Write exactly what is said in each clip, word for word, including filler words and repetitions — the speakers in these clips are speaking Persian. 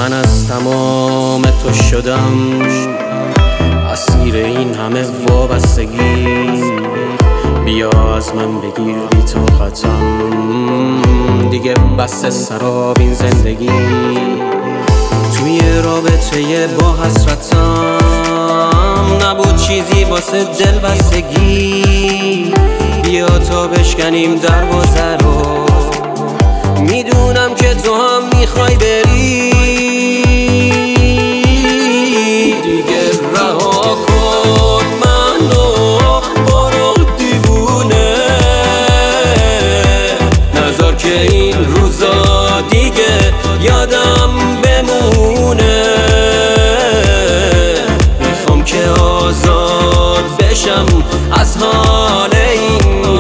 من از تمام تو شدم، اسیر این همه وابستگی. بیا از من بگیر بی طاقتم، دیگه بس سراب این زندگی. توی رابطه با حسرتم نبود چیزی واسه دل بستگی. بیا تا بشکنیم دروازه رو، میدونم که تو هم میخوای بری. دیگه رها کن منو، برو دیوونه، نذار که این روزا دیگه یادم بمونه. میخوام که آزاد بشم از حال این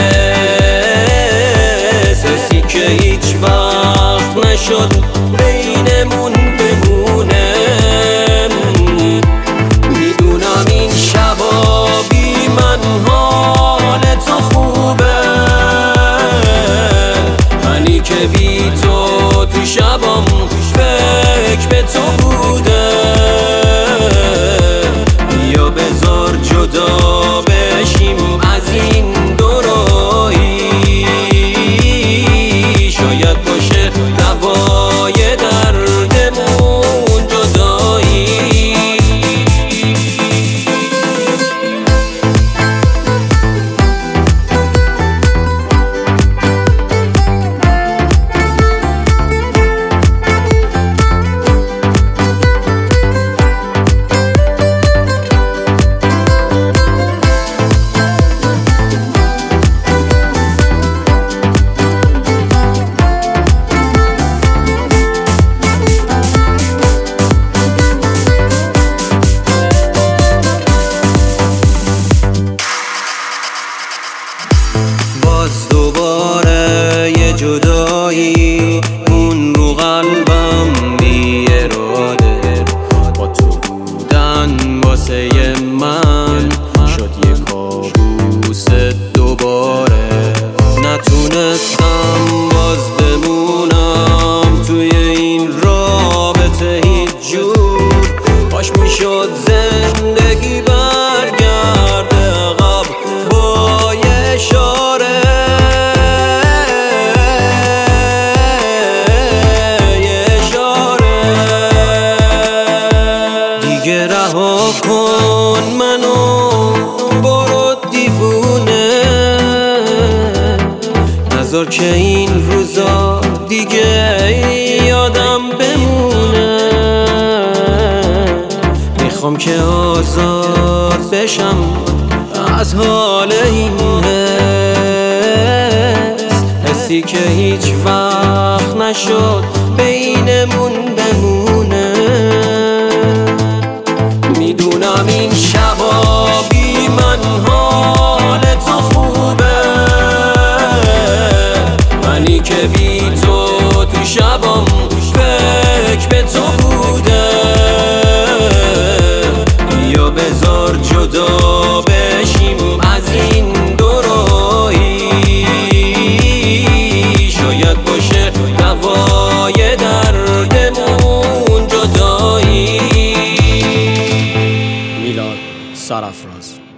حس، حسی که هیچ وقت نشد بینمون بمونه. میدونم این شبا بی من حال تو خوبه، منی که بی تو تو شبام فکر به تو بوده. بیا بذار جدا بشیم از این دوراهی، شاید باشه دوای دردمون جدایی. باز دوباره یه جدایی اون رو قلبم بی اراده. با تو بودن واسه من شد یه کابوس دوباره. نتونستم باز بمونم توی این رابطه هیچ جور. باش میشد زندگی برگرده عقب با یه اشاره. دیگه رها کن منو، برو دیوونه، نذار که این روزا دیگه یادم بمونه. میخوام که آزاد بشم از حال این حس، حسی که هیچ وقت نشد بینمون بمونه. میدونم این شبا بی من حال تو خوبه، منی که بی تو تو شبام فکر به تو بوده. یا بذار جدا بشیم از این دوراهی، شاید باشه دوای دردمون جدایی. میلاد سرافراز.